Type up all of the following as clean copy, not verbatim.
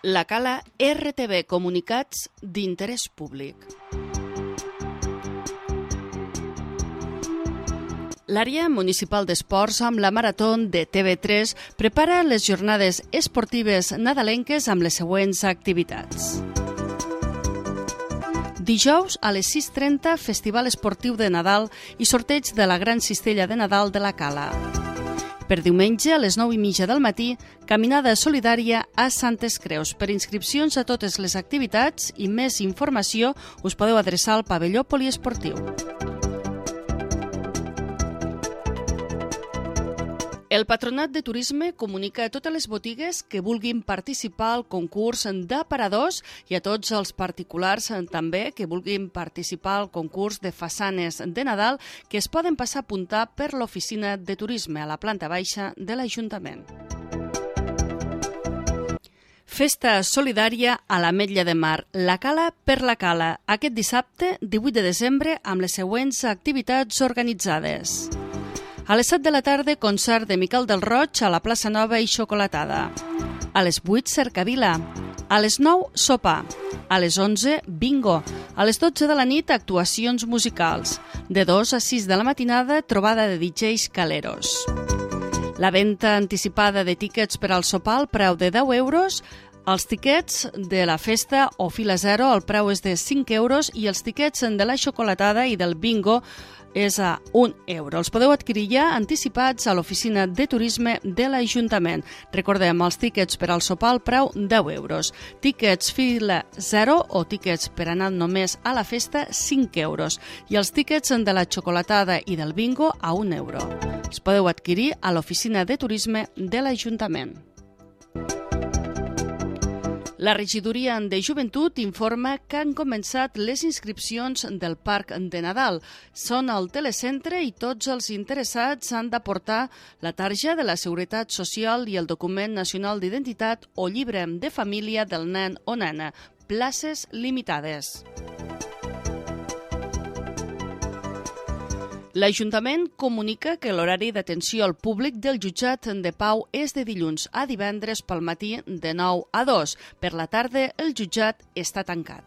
La Cala RTV, comunicats d'interès públic. L'àrea municipal d'esports amb la Marató de TV3 prepara les jornades esportives nadalenques amb les següents activitats. Dijous a les 6:30, Festival Esportiu de Nadal i sorteig de la Gran Cistella de Nadal de la Cala. Per diumenge, a les 9:30 del matí, caminada solidària a Santes Creus. Per inscripcions a totes les activitats i més informació us podeu adreçar al pavelló poliesportiu. El Patronat de Turisme comunica a totes les botigues que vulguin participar al concurs d'aparadors i a tots els particulars també que vulguin participar al concurs de façanes de Nadal que es poden passar a apuntar per l'oficina de turisme a la planta baixa de l'Ajuntament. Festa solidària a l'Ametlla de Mar, la Cala per la Cala, aquest dissabte 18 de desembre amb les següents activitats organitzades. A les 7 de la tarda, concert de Miquel del Roig a la plaça Nova i xocolatada. A les 8, cercavila. A les 9, sopar. A les 11, bingo. A les 12 de la nit, actuacions musicals. De 2 a 6 de la matinada, trobada de DJs caleros. La venda anticipada de tíquets per al sopar al preu de 10 euros. Els tiquets de la festa o fila zero, el preu és de 5 euros i els tiquets de la xocolatada i del bingo és a 1 euro. Els podeu adquirir ja anticipats a l'oficina de turisme de l'Ajuntament. Recordem, els tíquets per al sopar al preu 10 euros. Tíquets fila 0 o tíquets per anar només a la festa 5 euros. I els tíquets de la xocolatada i del bingo a 1 euro. Els podeu adquirir a l'oficina de turisme de l'Ajuntament. La regidoria de Joventut informa que han començat les inscripcions del Parc de Nadal. Són al telecentre i tots els interessats han d'aportar la tarja de la Seguretat Social i el document nacional d'identitat o llibre de família del nen o nena. Places limitades. L'Ajuntament comunica que l'horari d'atenció al públic del jutjat de Pau és de dilluns a divendres pel matí de 9 a 2. Per la tarda, el jutjat està tancat.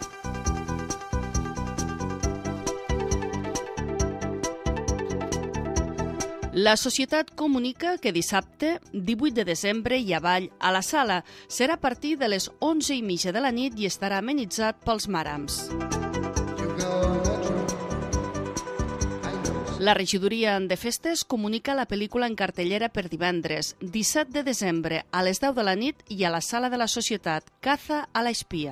La societat comunica que dissabte, 18 de desembre, hi ha ball a la sala. Serà a partir de les 11:30 de la nit i estarà amenitzat pels Marams. La regidoria de festes comunica la pel·lícula en cartellera per divendres, 17 de desembre, a les 10 de la nit i a la sala de la Societat, Caza a la espia.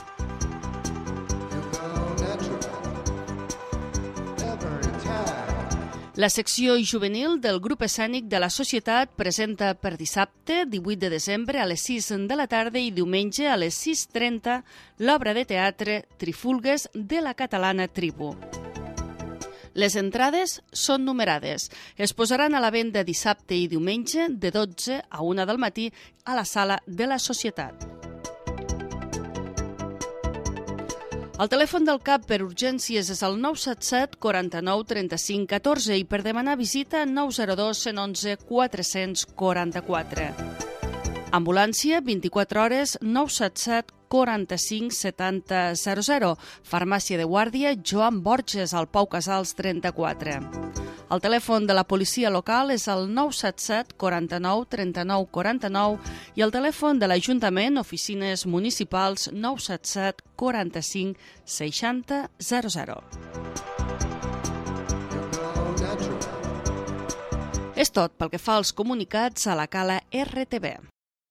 La secció juvenil del grup escènic de la Societat presenta per dissabte, 18 de desembre, a les 6 de la tarda i diumenge a les 6:30 l'obra de teatre Trifulgues de la catalana Tribu. Les entrades són numerades. Es posaran a la venda dissabte i diumenge de 12 a 1 del matí a la sala de la Societat. El telèfon del CAP per urgències és el 977 49 35 14 i per demanar visita 902 111 444. Ambulància 24 hores 977 45 70 00. Farmàcia de guàrdia Joan Borges, al Pau Casals 34. El telèfon de la policia local és el 977 49 39 49 i el telèfon de l'Ajuntament, oficines municipals 977 45 60 00. És tot pel que fa als comunicats a la Cala RTV.